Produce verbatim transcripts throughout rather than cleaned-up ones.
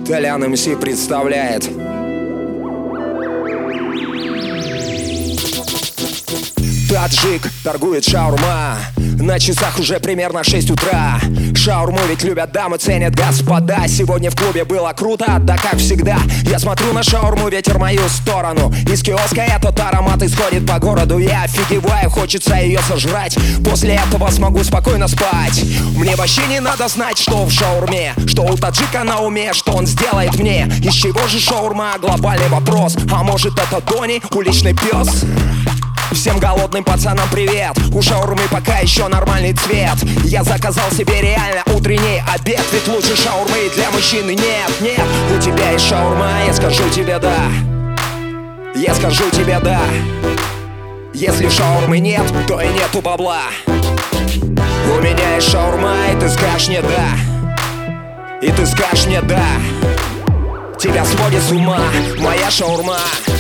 Толян эм си представляет. Таджик торгует шаурма. На часах уже примерно шесть утра. Шаурму ведь любят дамы, ценят господа. Сегодня в клубе было круто, да как всегда. Я смотрю на шаурму, ветер в мою сторону. Из киоска этот аромат исходит по городу. Я офигеваю, хочется ее сожрать. После этого смогу спокойно спать. Мне вообще не надо знать, что в шаурме, что у таджика на уме, что он сделает мне. Из чего же шаурма? Глобальный вопрос. А может это Дони, уличный пес? Всем голодным пацанам привет. У шаурмы пока еще нормальный цвет. Я заказал себе реально утренний обед. Ведь лучше шаурмы для мужчины нет, нет. У тебя есть шаурма, я скажу тебе да. Я скажу тебе да. Если шаурмы нет, то и нету бабла. У меня есть шаурма, и ты скажешь мне да. И ты скажешь мне да. Тебя сводит с ума моя шаурма.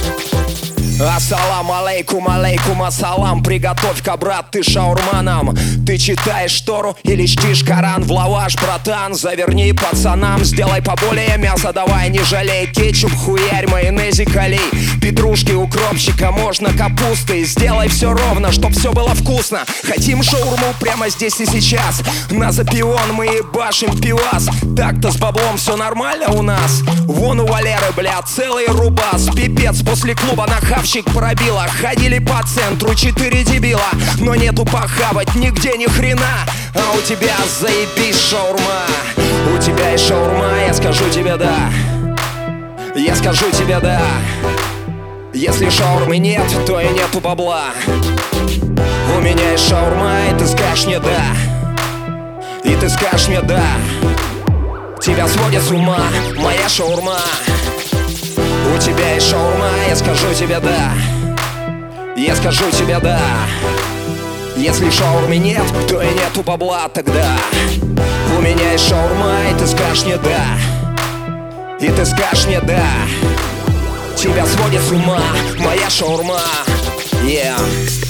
Ассалам алейкум, алейкум ассалам. Приготовь-ка, брат, ты шаурманом. Ты читаешь Тору или чтишь Коран? В лаваш, братан, заверни пацанам. Сделай поболее мясо, давай не жалей. Кетчуп, хуярь, майонезик олей. Петрушки, укропчика, можно капусты. Сделай все ровно, чтоб все было вкусно. Хотим шаурму прямо здесь и сейчас. На запион мы ебашим пивас. Так-то с баблом все нормально у нас. Вон у Валеры, бля, целый рубас. Пипец, после клуба на хавчик пробило. Ходили по центру четыре дебила, но нету похавать нигде ни хрена. А у тебя заебись шаурма. У тебя есть шаурма, я скажу тебе да. Я скажу тебе да. Если шаурмы нет, то и нету бабла. У меня есть шаурма, и ты скажешь мне да. И ты скажешь мне да. Тебя сводит с ума моя шаурма. У тебя есть шаурма, я скажу тебе да. Я скажу тебе да. Если шаурмы нет, то и нету бабла тогда. У меня есть шаурма, и ты скажешь мне да. И ты скажешь мне да. Тебя сводит с ума моя шаурма. Yeah.